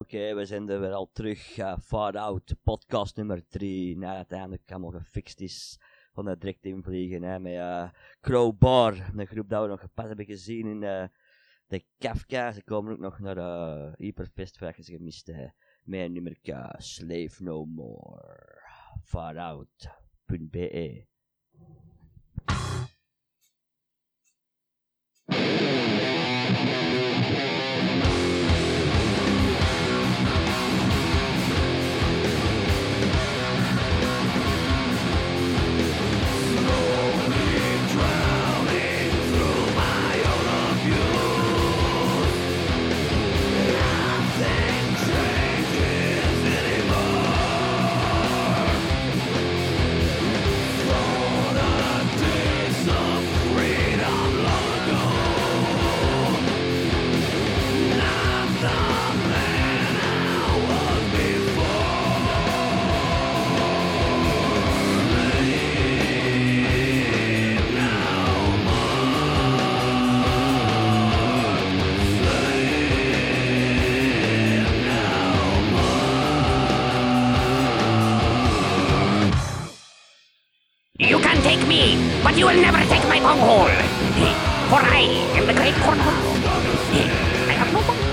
Oké, we zijn er weer al terug. Far Out, podcast nummer 3. Nou, uiteindelijk allemaal gefixt is. Van er direct invliegen hè, met Crowbar. Een groep dat we nog pas hebben gezien in de Kafka. Ze komen ook nog naar Hyperfest, waar je ze gemist hè. Met een nummer Slave No More. Farout.be. You can take me, but you will never take my bunghole. For I am the great cornhole. I have no bunghole.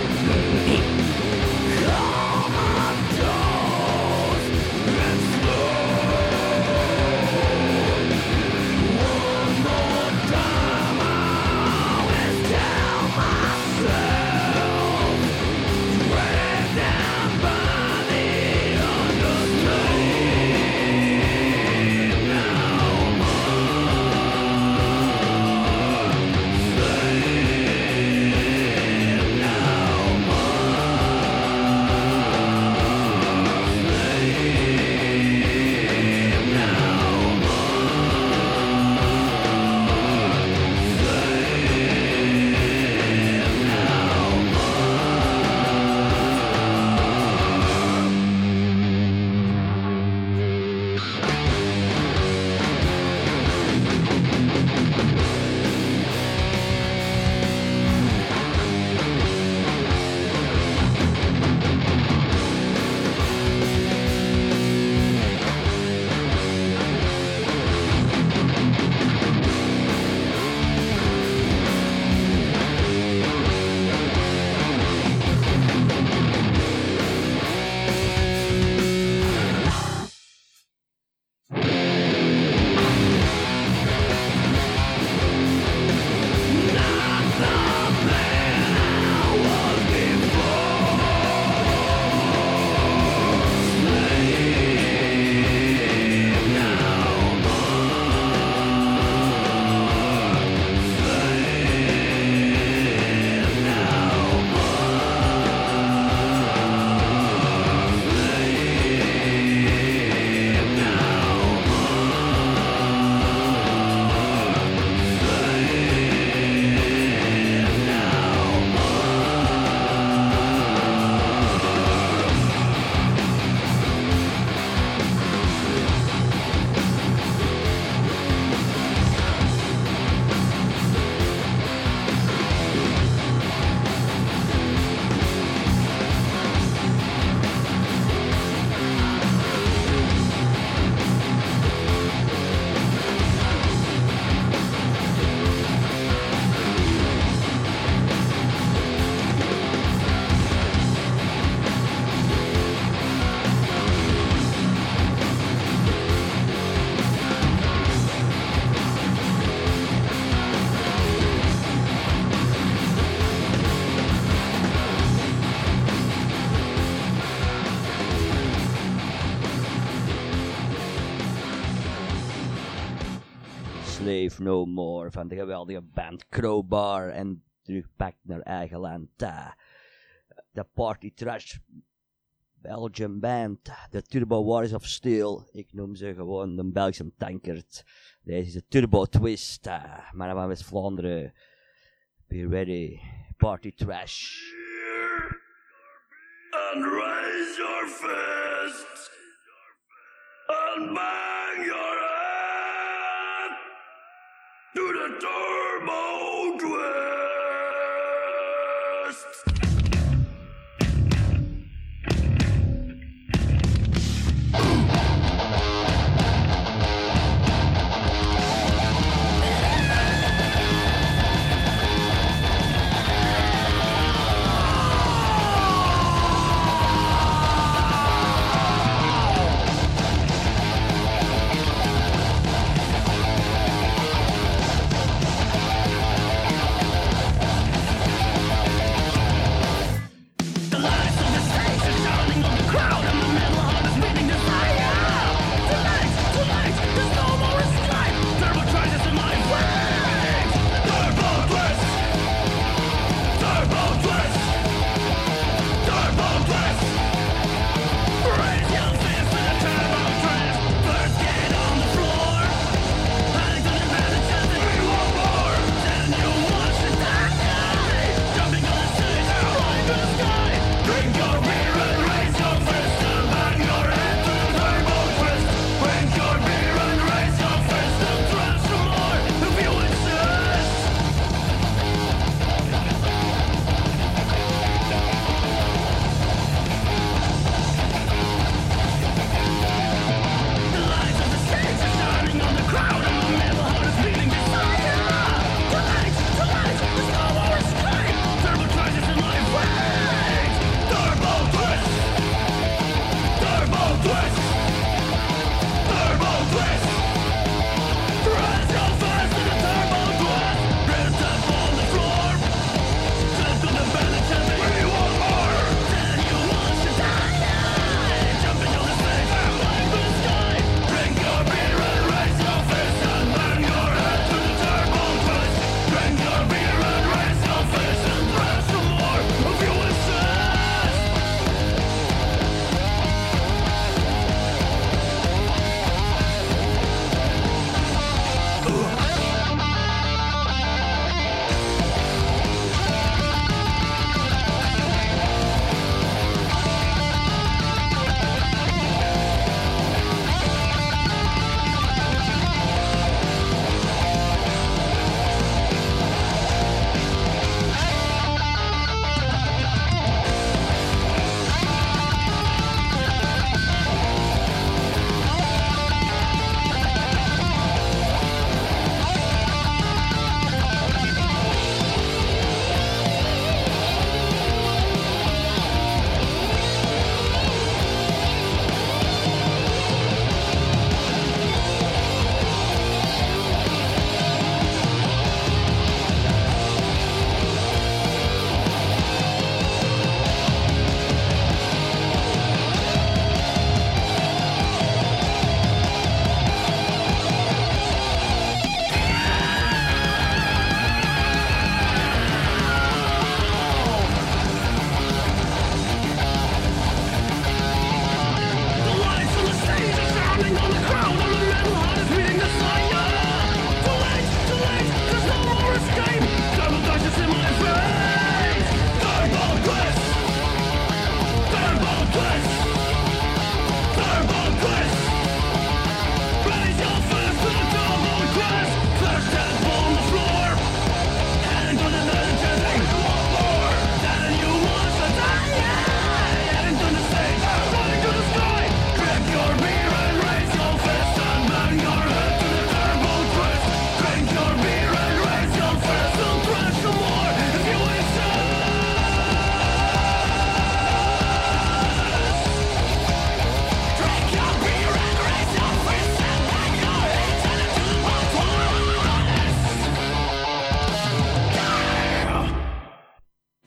Slave No More van de geweldige band Crowbar en terugpakt naar eigen land. De Party Trash Belgian band, de Turbo Warriors of Steel. Ik noem ze gewoon de Belgische tankert. Deze is de Turbo Twist, mannen van West-Vlaanderen. Be ready, Party Trash. And raise your fist and bang your head to the turbo twist.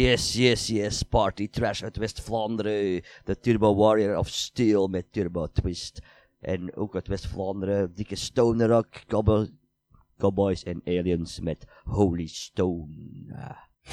Yes. Party Trash uit West-Vlaanderen. De Turbo Warrior of Steel met Turbo Twist. En ook uit West-Vlaanderen, dikke stoner rock, Cowboys en Aliens met Holy Stone.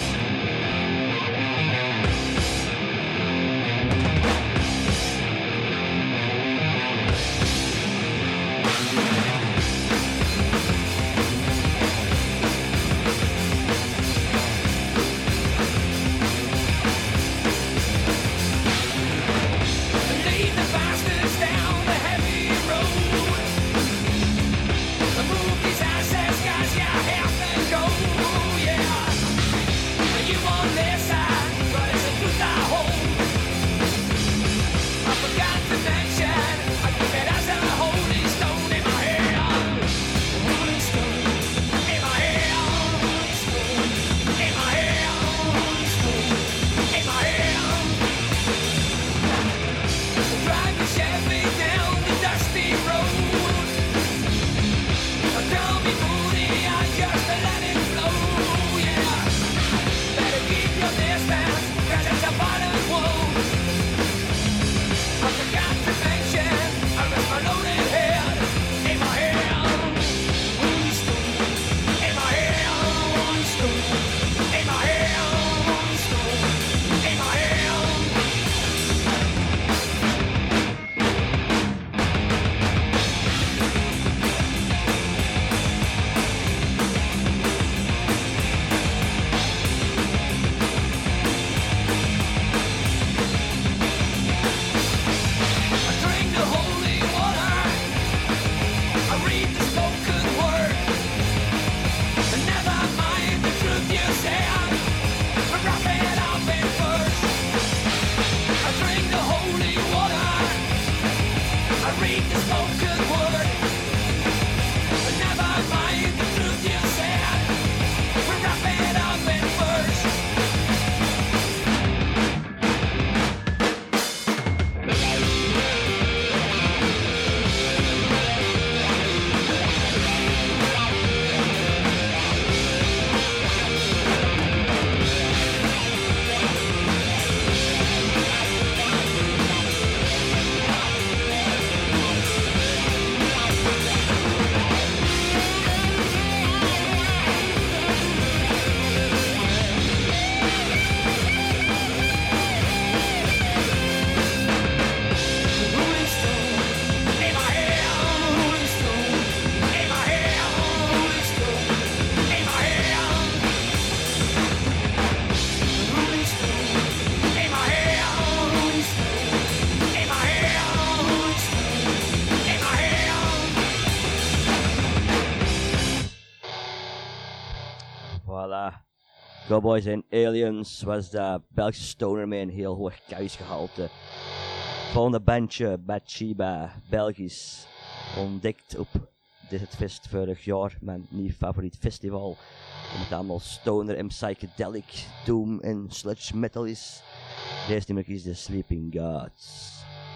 Cowboys en Aliens was de Belgische stoner met een heel hoog kuisgehalte. Volgende bandje, Bathsheba, Belgisch. Ontdekt op dit fest vorig jaar, mijn nieuw favoriet festival. Omdat het allemaal stoner en psychedelic, doom en sludge metal is. Deze nummer is The Sleeping Gods.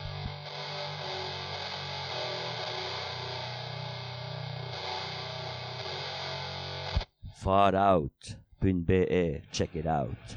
Farout.be, check it out.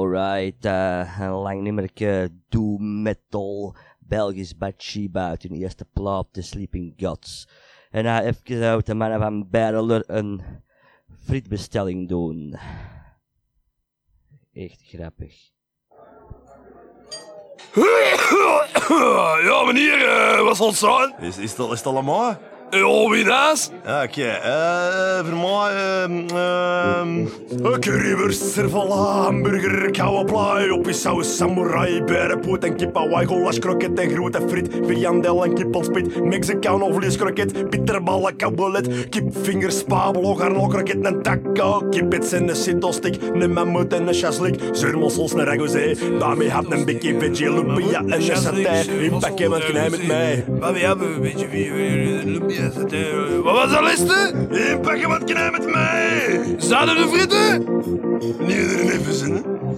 Alright, een lang nummerke doom metal, Belgisch Bathsheba uit hun eerste plaat, The Sleeping Gods. En even uit de mannen van Battler een frietbestelling doen. Echt grappig. Ja, meneer, wat zal het zijn? Is het allemaal? Ja, wie naast? Ja, oké. Voor mij... currywurst, servala, hamburger, koude plaai, oppisaus, samurai, berenpoot en kip, hawaii, goulash, kroket en grote friet, viandel en kippelspit, Mexicano vleeskroket, bitterballen, kabelet, kipvingers, spabel, garnal, kroket en taco, kippets en een sintostik, een mammoet en een chaslik, zeurmossels, een ragozee, bami had een bikkie, veggie, lumpia en een satay, in pakken met knij met mij. Maar we hebben een beetje wat was dat liste? In pakken met knij met mij. Zouden de fritten? Nee, er even zin, hè.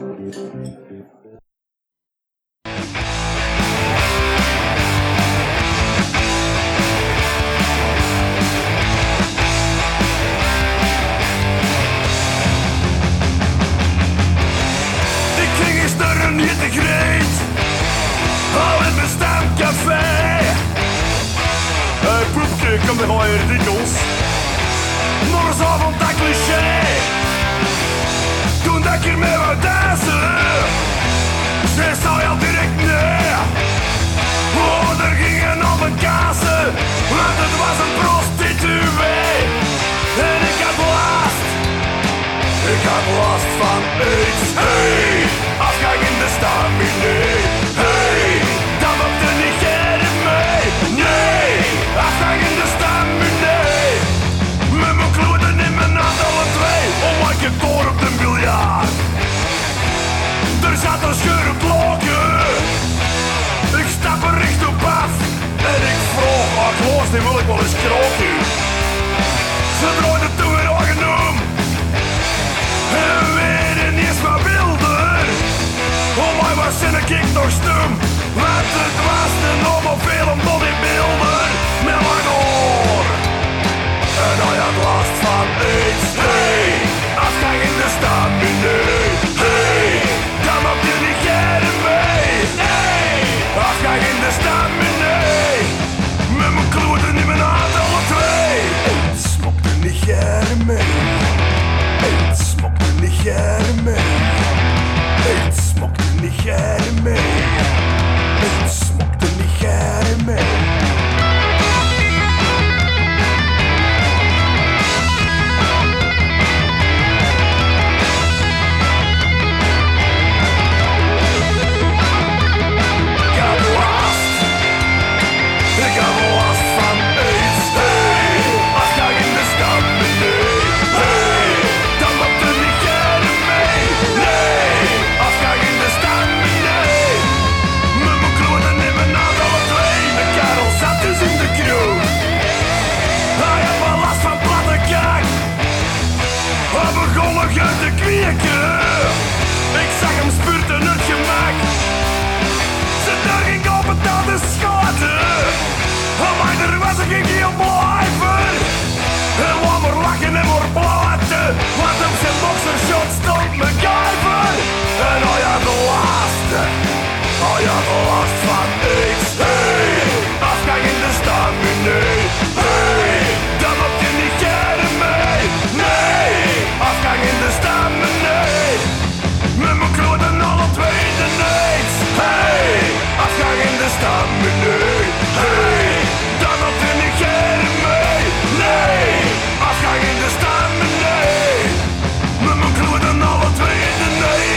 Ik ging gisteren niet te greet. Hou in mijn stamcafé. Hey, poepje, kom er maar hier, dikkels. Morgensavond dat cliché. Toen dat ik hiermee wou dansen, zei je al direct nee. Oh, er gingen al mijn kazen, want het was een prostituee. En ik had last van AIDS. Hey, afgang in de stamine. Hey, dat lukte niet geen mee. Nee, afgang in de stamine. Met mijn kloten in mijn hand alle twee, om wat je koor op de biljart. Er zat een scheur op loken. Ik stap er recht op af en ik vroeg, Kloos, die wil ik wel eens kroken. Ze draaide toen weer ogen om en weer ineens wat wilder. Oh my, wat zin ik nog stum, want het was de homoveel bodybuilder met lang oor. En hij had last van AIDS. Hey, afgang in de stamine. Hey, dan mag je niet geren mee. Hey, afgang in de stamine. Met mijn kloten in mijn hand alle twee. Het smokte niet geren mee. Het smokte niet geren mee. Het smokte niet geren mee. Het smokte niet geren mee. Ik had last van AIDS. Hey, afgang in de stamine. Hey, dan loopt er niet geren mee. Nee, afgang in de stamine. Met mijn kloten in mijn hand alle twee. De kerel zat dus in de kroeg. Hij had wel last van platte kaak. Hij begon nog uit te kweken. Ik zag hem spurten het gemak. Zijn deur ging open naar de schoten. Maar er was een heel blijven. En laat maar lachen en maar platen. Want op zijn boxershot stond MacGyver. En hij had de laatste. Hij had de last van AIDS. Hey, afgang in de stamine. Hey, dan moet je niet geren mee. Nee, afgang in de stamine. Met mijn kloten alle twee de AIDS. Hey, afgang in de stamine. Hey, dan moet je niet geren mee. Nee, afgang in de stamine. Met mijn kloten alle twee de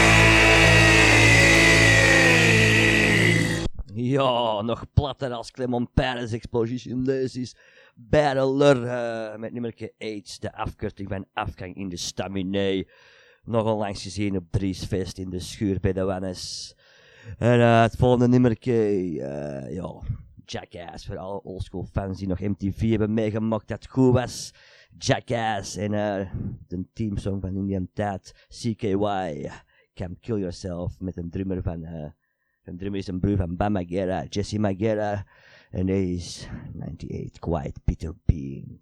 nee. Ja, nog platter als Clement Paris Explosion. Deze is Battler met nummerke AIDS, de afkorting van afgang in de stamine. Nog onlangs gezien op Driesfest in de schuur bij de Wannes. En het volgende nummerke, ja, Jackass, voor alle oldschool fans die nog MTV hebben meegemaakt dat het goed was. Jackass en de teamsong van in die tijd, CKY, Come Kill Yourself, met een drummer van, een drummer is een broer van Bam Margera, Jesse Margera, en deze is 98 Quiet Peter Beans.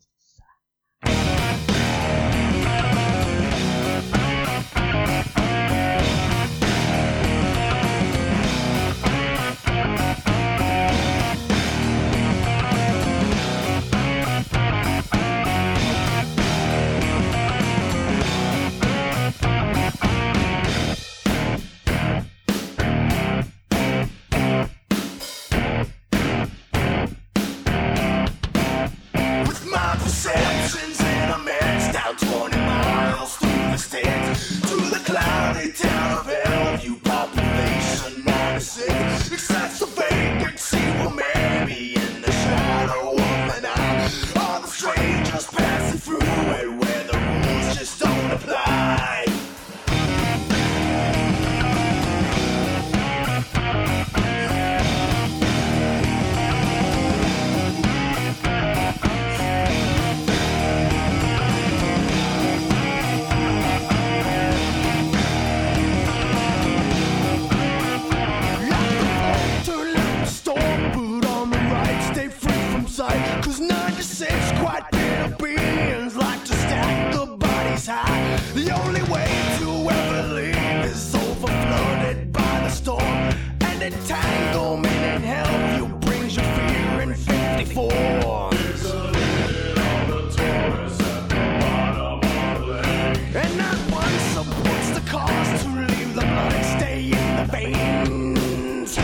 entanglement in hell. You brings your fear in 54. And not one supports the cause to relieve the blood and stay in the veins.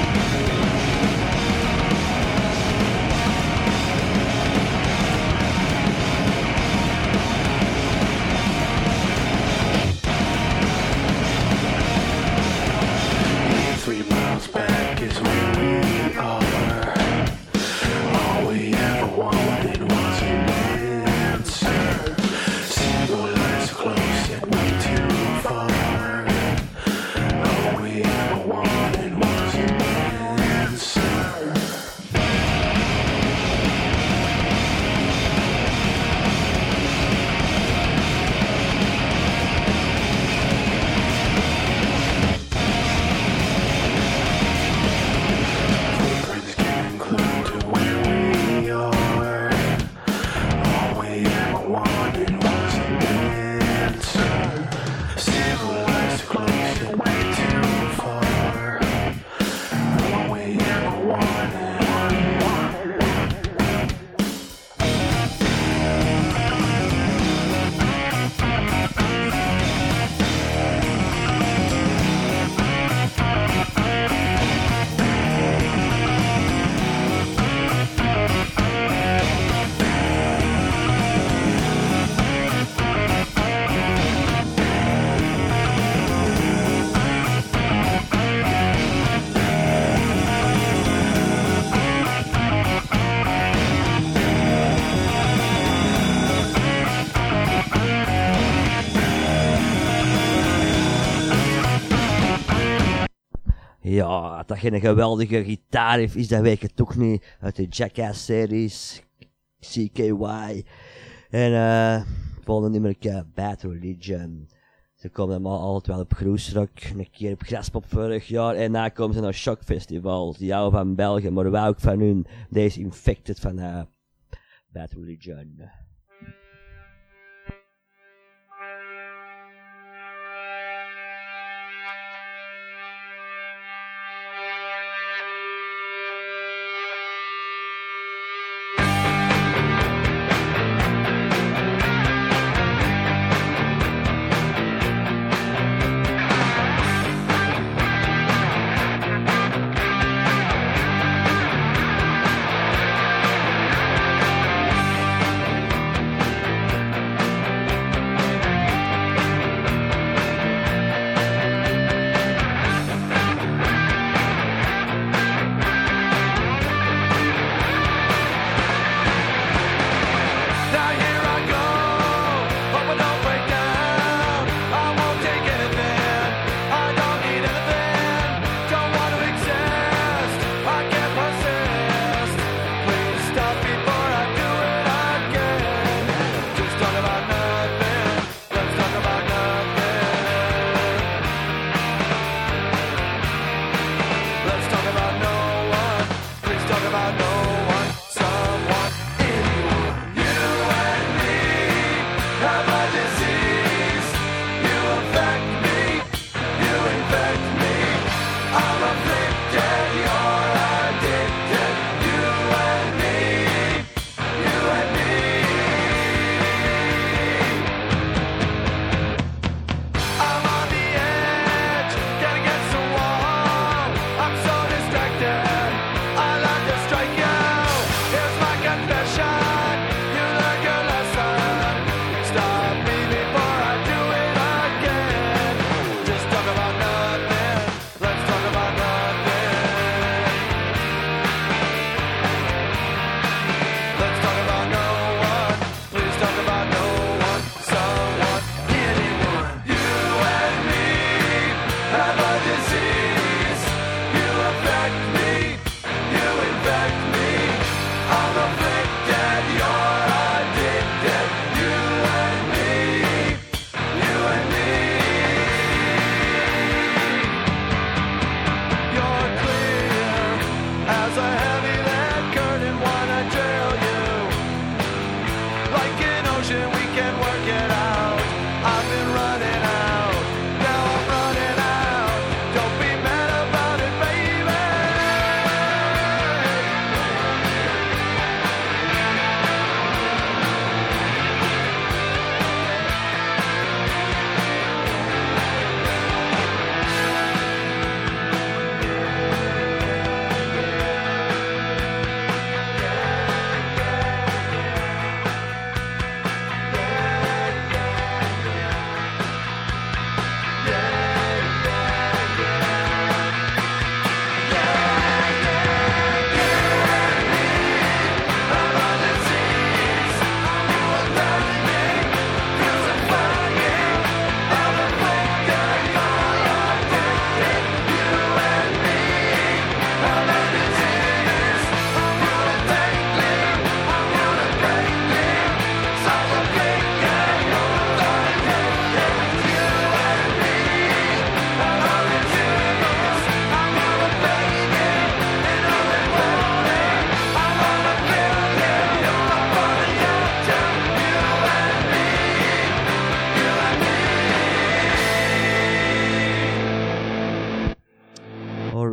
Back is where we are. All we ever wanted was an answer. Civilized close yet way too far. All we ever wanted was an answer. Ja, dat geen geweldige gitaarriff is, dat weet je toch niet. Uit de Jackass-series, CKY. En volgende nummer, Bad Religion. Ze komen allemaal altijd wel op Groesrock, een keer op Graspop vorig jaar. En daarna komen ze naar Shockfestivals, die houden van België, maar wij ook van hun. Deze Infected van Bad Religion. can work it out. I've been running out, now I'm running out.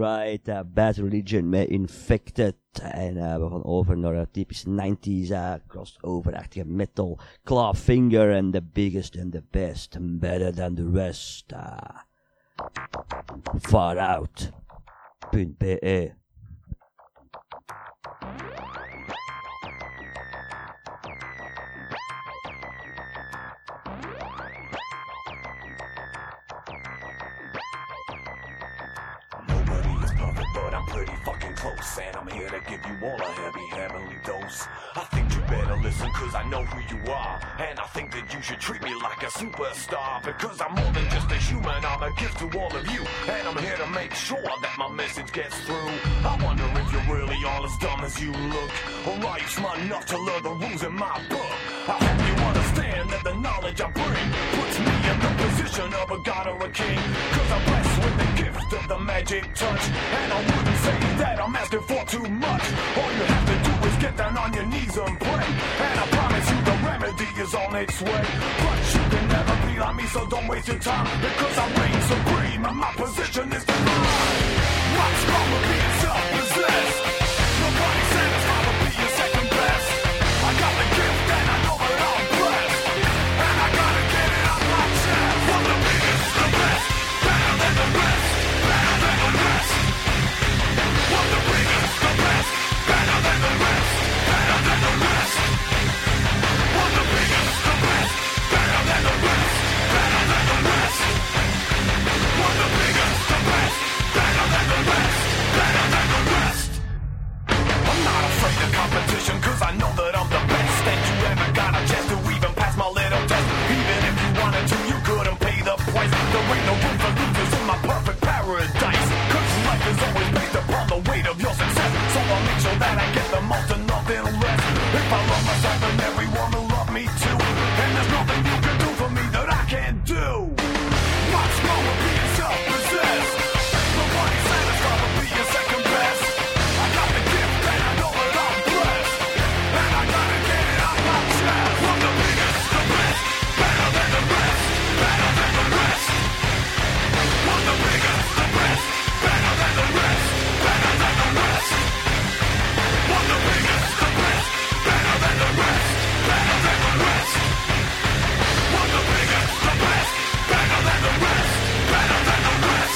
Alright, Bad Religion met Infected. En we gaan over naar typisch 90s crossover-achtige metal. Clawfinger and the biggest and the best. Better than the rest. Far out.be But I'm pretty fucking close, and I'm here to give you all a heavy heavenly dose. I think you better listen, cause I know who you are, and I think that you should treat me like a superstar, because I'm more than just a human, I'm a gift to all of you, and I'm here to make sure that my message gets through. I wonder if you're really all as dumb as you look, or are you smart enough to learn the rules in my book? I hope you understand that the knowledge I bring puts me in the position of a god or a king, cause I'm blessed with the gift of the magic touch, and I wouldn't say that I'm asking for too much. All you have to do is get down on your knees and pray, and I promise you the remedy is on its way. But you can never be like me, so don't waste your time, because I reign supreme and my position is divine. What's wrong with being self-possessed? Nobody said it's wrong with being second best. I got the gift and I know that I'm blessed, and I gotta get it out my chest. One the biggest, the best, better than the rest, better than the rest. One the biggest, the best, better than the rest, better than the rest. One the biggest, the best, better than the rest, better than the rest. One the biggest, the best, better than the rest, better than the rest. I'm not afraid of competition, cause I know that I'm the best, and you ever got a chance to even pass my little test. Even if you wanted to, you couldn't pay the price. There ain't no room for losers in my perfect paradise, cause life is always based upon the weight of your success. So I'll make sure that I get the most and nothing less. If I love myself, then everyone will love me too, and there's nothing you can do for me that I can't do. What's wrong with being self-possessed? Nobody said it's wrong with being second best. I got the gift and I know that I'm blessed, and I gotta get it out my chest. I'm the biggest, the best, better than the rest, better than the rest. I'm the biggest, the best, better than the rest, better than the rest. I'm the biggest, the best, better than the rest, better than the rest. I'm the biggest, the best, better than the rest, better than the rest.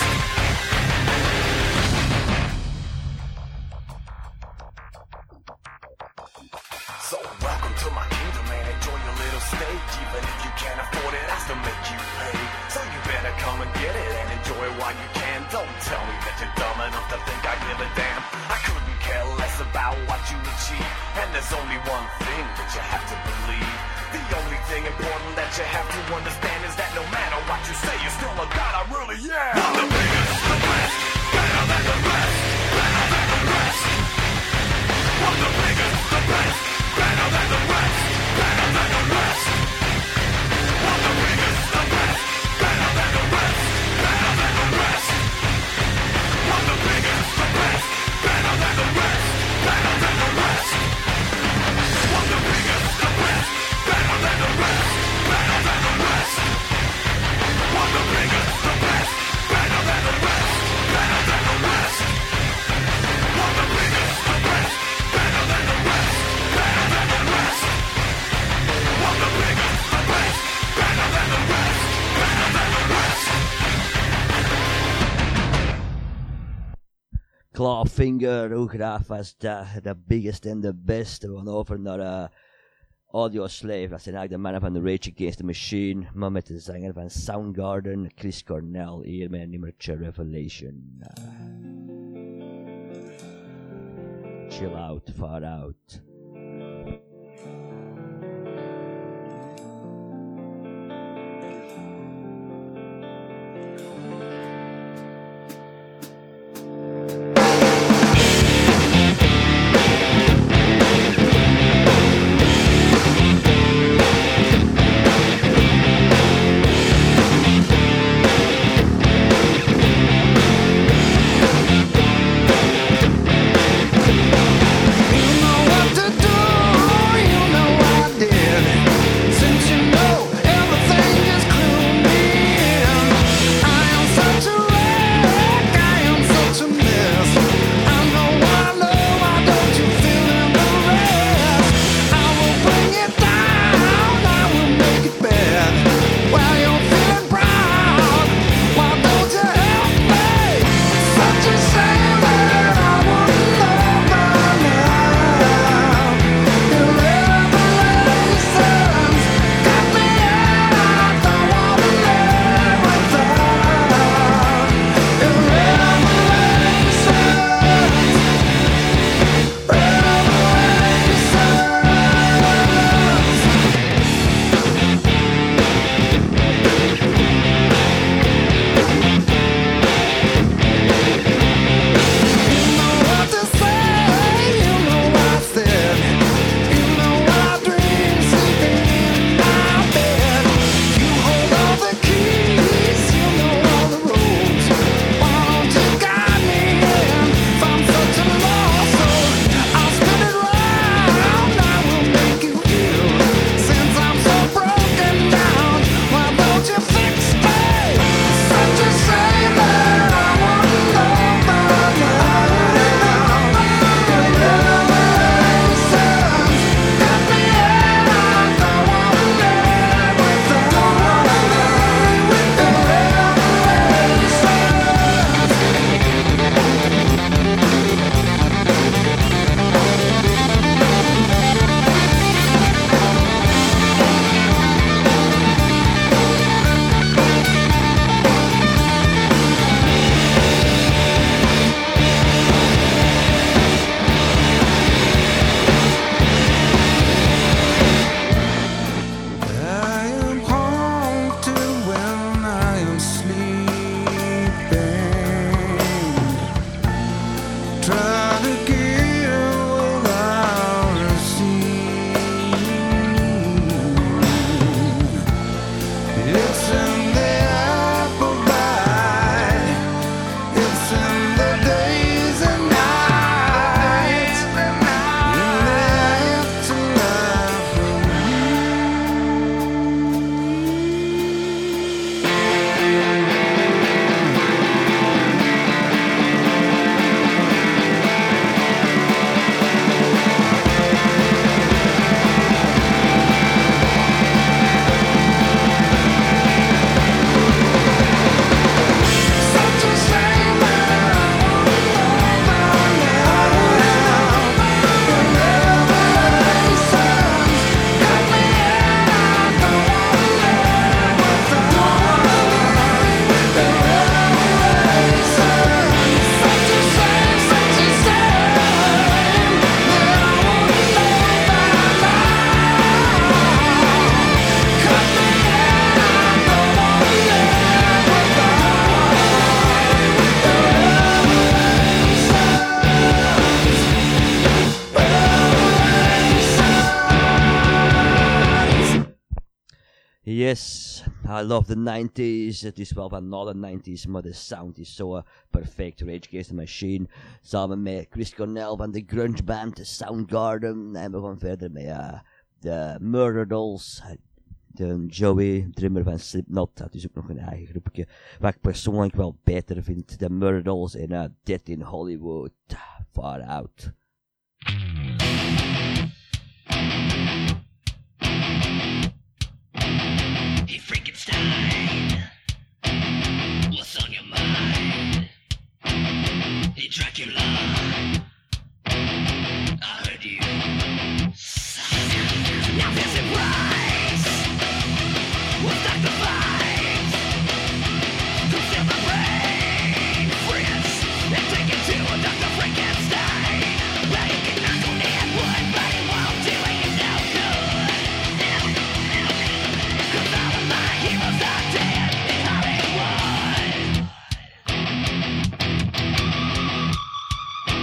So welcome to my kingdom and enjoy your little stage. Even if you can't afford it, I still make you pay. So you better come and get it and enjoy it while you can. Don't tell me that you're dumb enough to think I give a damn. I couldn't care less about what you achieve, and there's only one thing that you have to believe. The only thing important that you have to understand is that no matter what you say, you're still a god. I really am. I'm the biggest, the best, better than the rest, better than the rest. I'm the biggest, the best, better than the rest, better than the rest. I'm the biggest, the best, better than the rest, better than the rest. I'm the biggest, the best, better than the rest, better than the rest. I'm the biggest, the best, better than the rest, better than the rest. I'm the biggest, the best, better than the rest, better than the rest. I'm the biggest, the best, better than the rest, better than the rest. I'm the biggest, the best, better than the rest, better than the rest. Clawfinger, hoe graag was dat? The biggest and the best. We gaan over naar Audioslave. Dat zijn eigenlijk de mannen van The Rage Against the Machine, maar met de zanger van Soundgarden, Chris Cornell, hier met een nummertje Revelation. Chill out, far out. You know what to Yes, I love the 90s. Het is wel van na de 90s, maar de sound is zo perfect. Rage Against the Machine, samen met Chris Cornell van de grunge band Soundgarden. En we gaan verder met de Murder Dolls. De Joey, drummer van Slipknot, had dus ook nog een eigen groepje. Wat ik persoonlijk wel beter vind. De Murder Dolls en Dead in Hollywood. Far Out. Hey Frankenstein, what's on your mind? Hey Dracula, I heard you. Now there's a price. We'll start the fight. Come steal my brain, friends, and take it to Dr. Frankenstein. Well, you can knock on the head wood, but it won't do you no good. Cause all of my heroes are dead in Hollywood.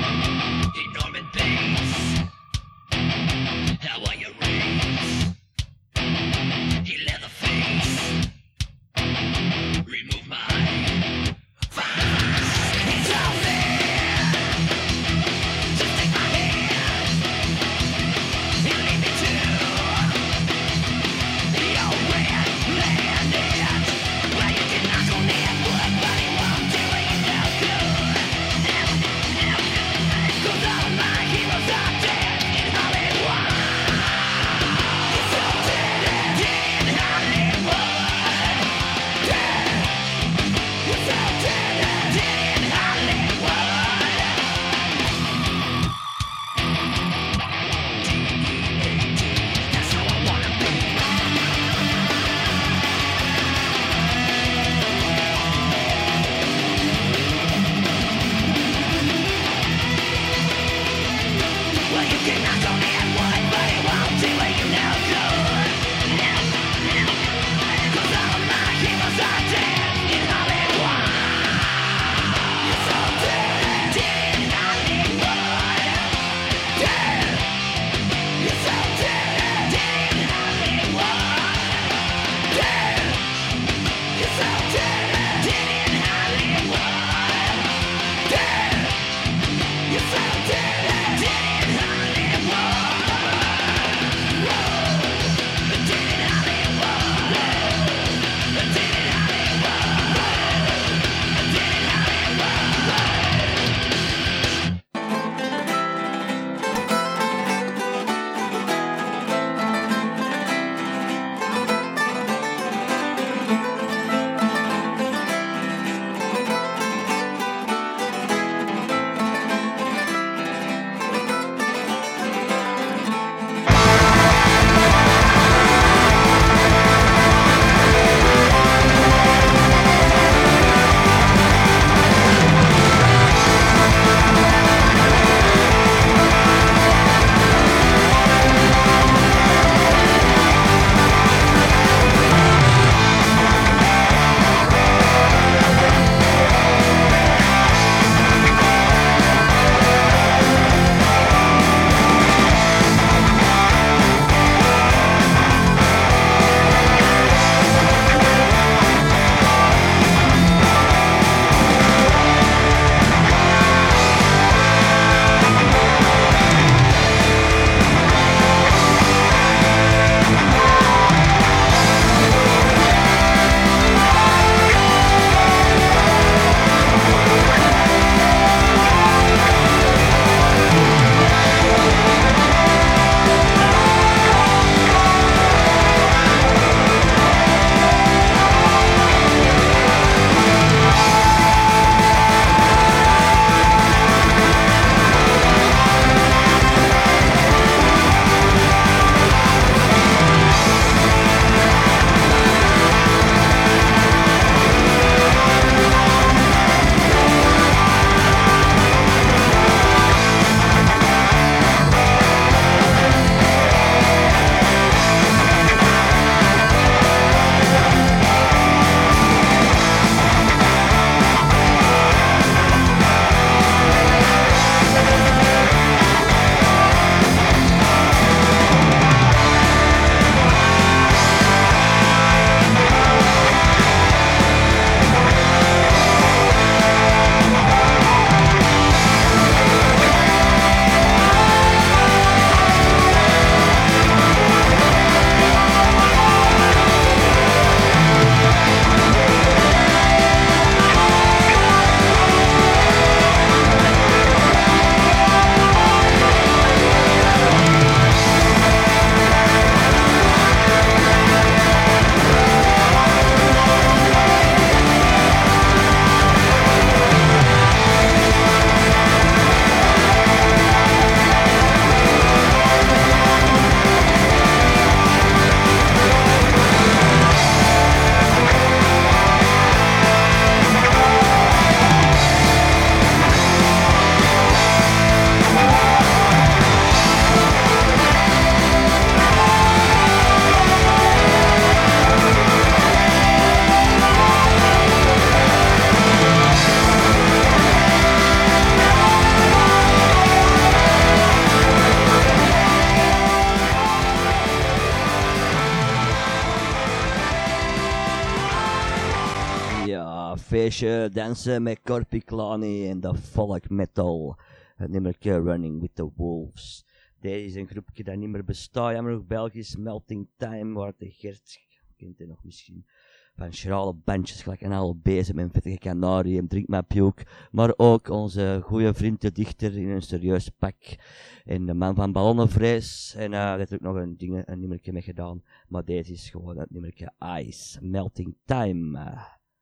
feestje dansen met Corpiclani en de folk metal. Het nummerke Running with the Wolves. Deze is een groepje dat niet meer bestaat, jammer nog Belgisch, Melting Time, waar de Gert, kent hij nog misschien, van schrale bandjes, gelijk en al bezig met een vettige kanarie en Drink My Puke, maar ook onze goede vriend de dichter in een serieus pak, en de man van Ballonnenvrees, en daar heeft ook nog een nummerke mee gedaan, maar deze is gewoon het nummerke Ice, Melting Time.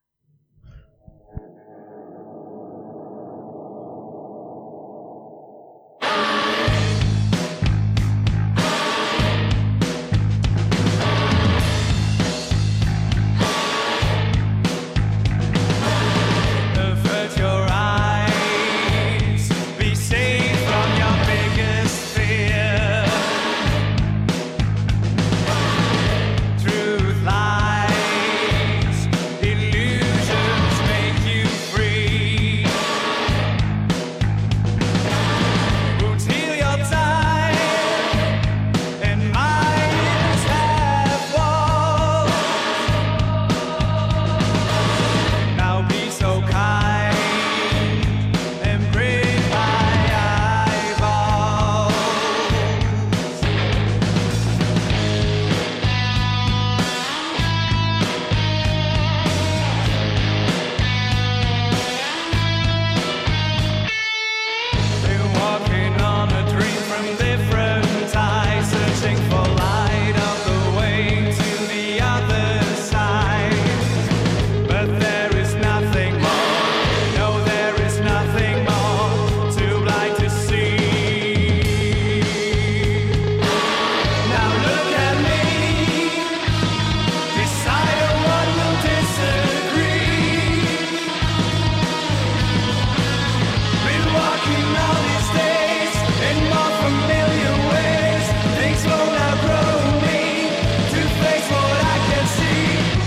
Avert your eyes, be safe from your biggest fear. Truth lies, illusions make you free. Wounds heal your time, and minds have walls. Now be so kind and break my eyeballs. Been walking on a dream from different eyes, searching for light of the way to the other side. But there is nothing more, no, there is nothing more, too blind to see. Now look at me, decide on what will disagree. Been walking all these days in more familiar ways, things won't outgrow me, to face what I can see.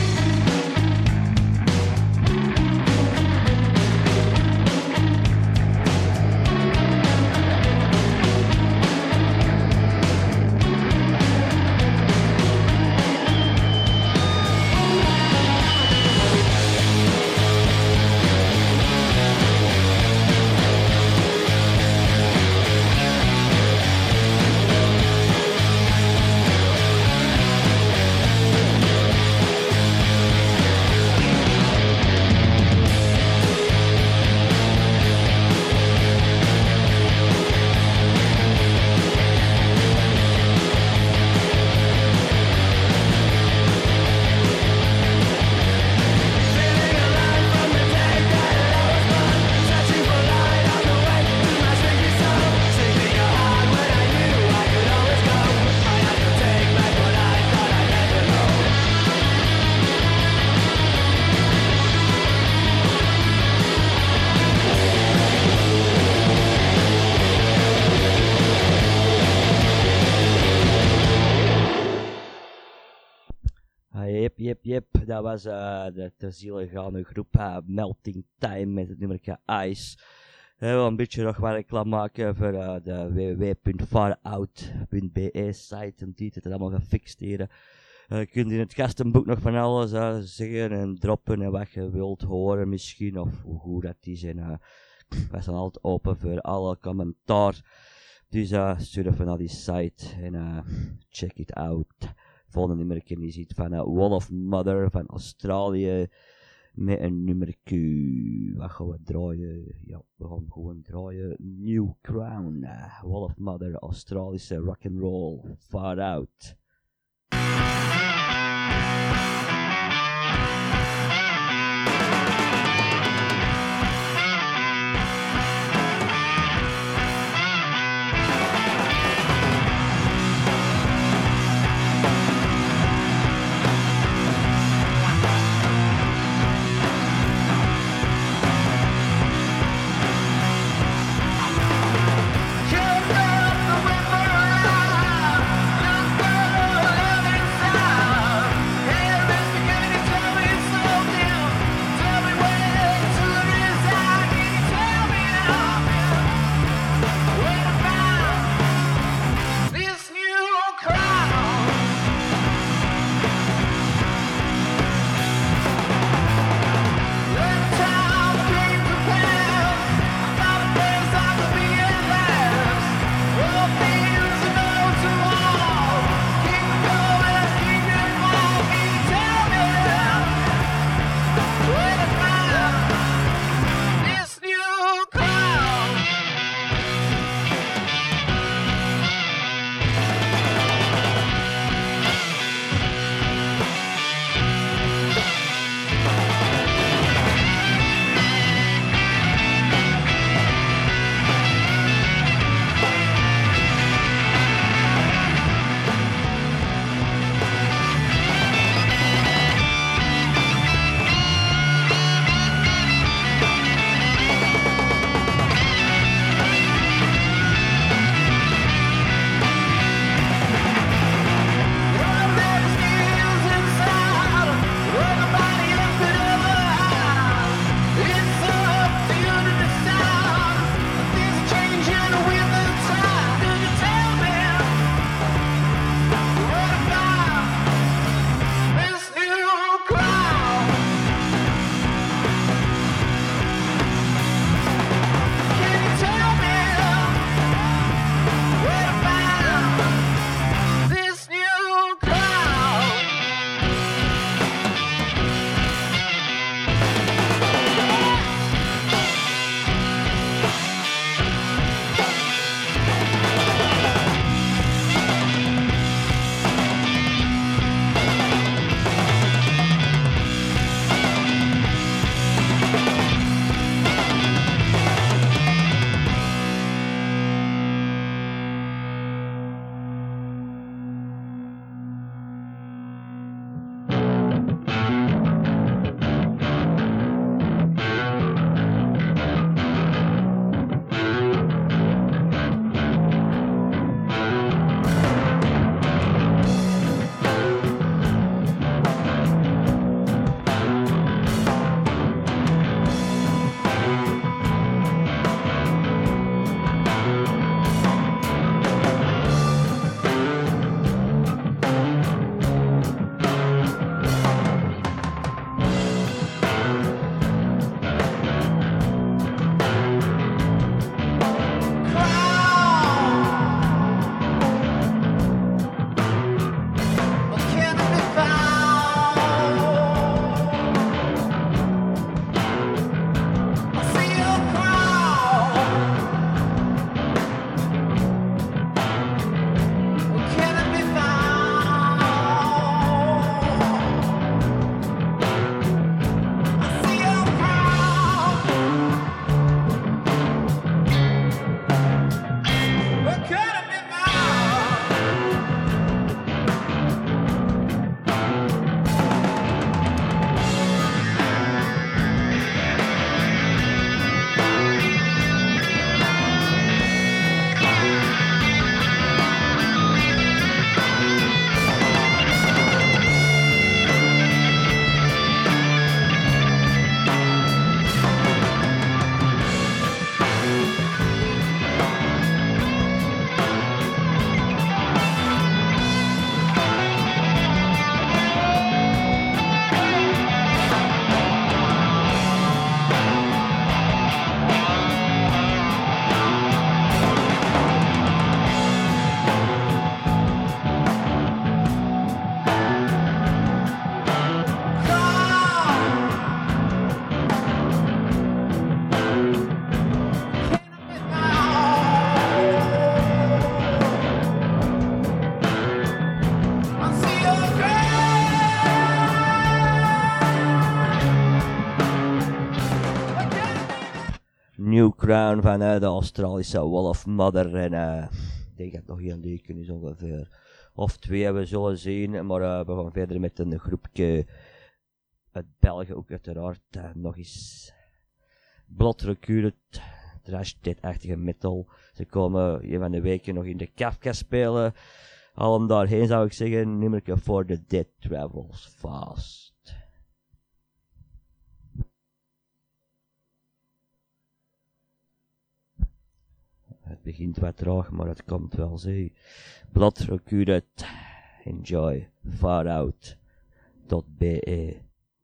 Jep, dat was de te zieligane groep Melting Time met het nummerke Ice. We willen een beetje nog wat reclame maken voor de www.farout.be site en die het allemaal gefixt hier. Je kunt in het gastenboek nog van alles zeggen en droppen en wat je wilt horen misschien of hoe goed dat is. En wij zijn altijd open voor alle commentaar. Dus stuur even naar die site en check it out. Volgende nummerke is iets van Wall of Mother van Australië. Met een nummerke. Wat gaan we draaien? Ja, we gaan gewoon draaien. New Crown. Wall of Mother, Australische rock'n'roll. Far Out. Young girl, the river alive. Young girl, Crown van de Australische Wolf Mother. En ik denk dat nog 1 weken is ongeveer. Of 2 we zullen zien. Maar we gaan verder met een groepje uit België ook uiteraard. Nog eens Blood Recruited, trash death-achtige metal. Ze komen een van de weken nog in de Kafka spelen. Al om daarheen zou ik zeggen, nummerke For the Dead Travels Fast. Het begint wat traag, maar het komt wel, zie. Blood Recruited, enjoy, farout.be.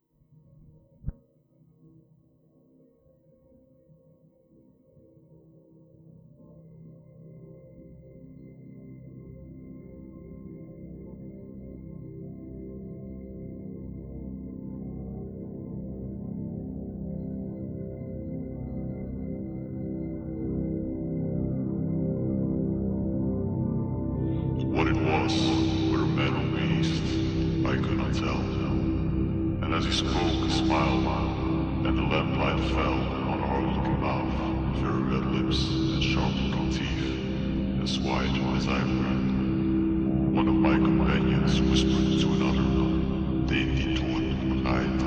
What it was, were a man or beast, I could not tell. And as he spoke, a smile, and the lamplight fell on a hard-looking mouth, very red lips, and sharp-looking teeth, as white as ivory. One of my companions whispered to another, "Det die tun bereit."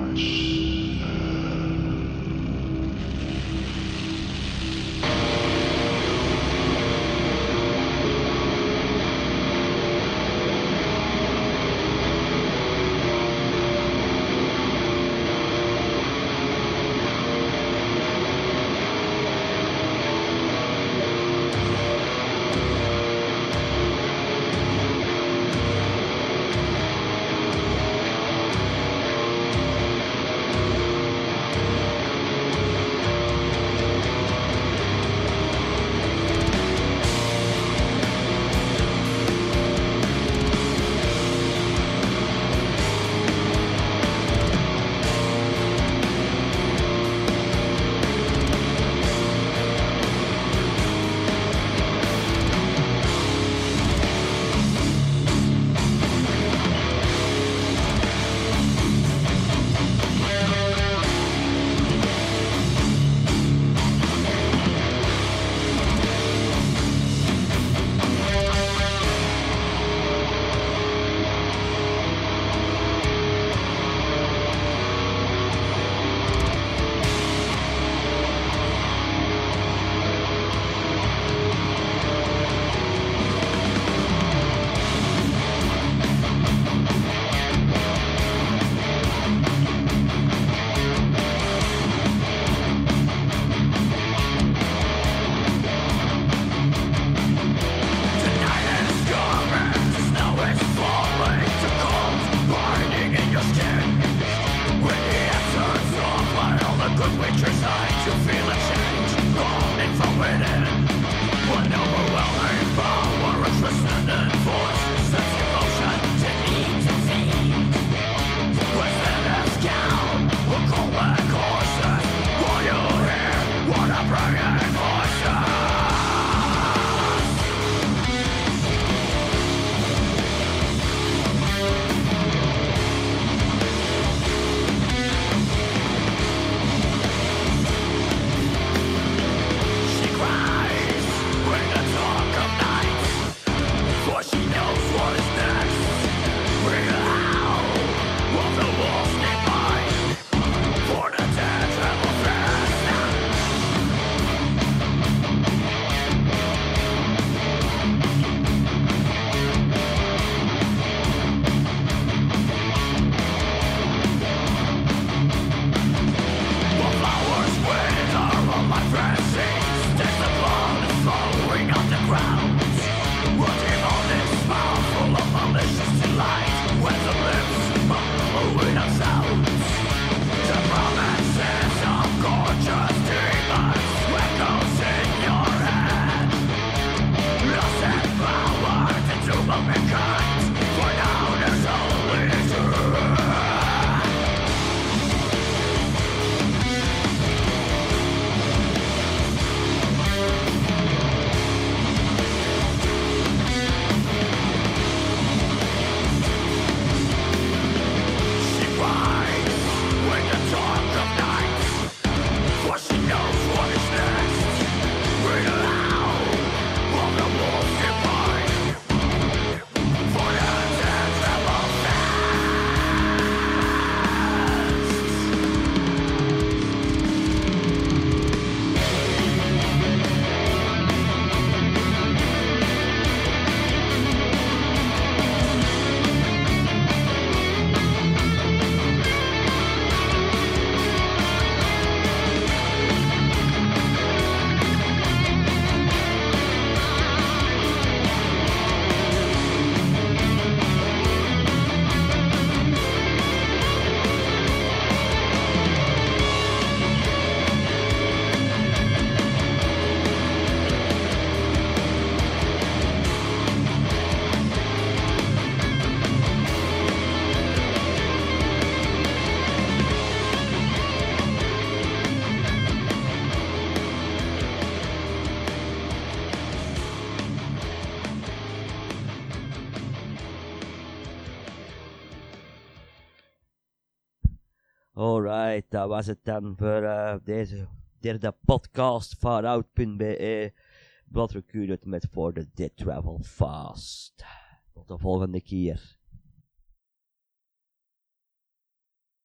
Alright, dat was het dan voor deze derde podcast van Out.be. Blood Recruited met For the Dead Travel Fast. Tot de volgende keer.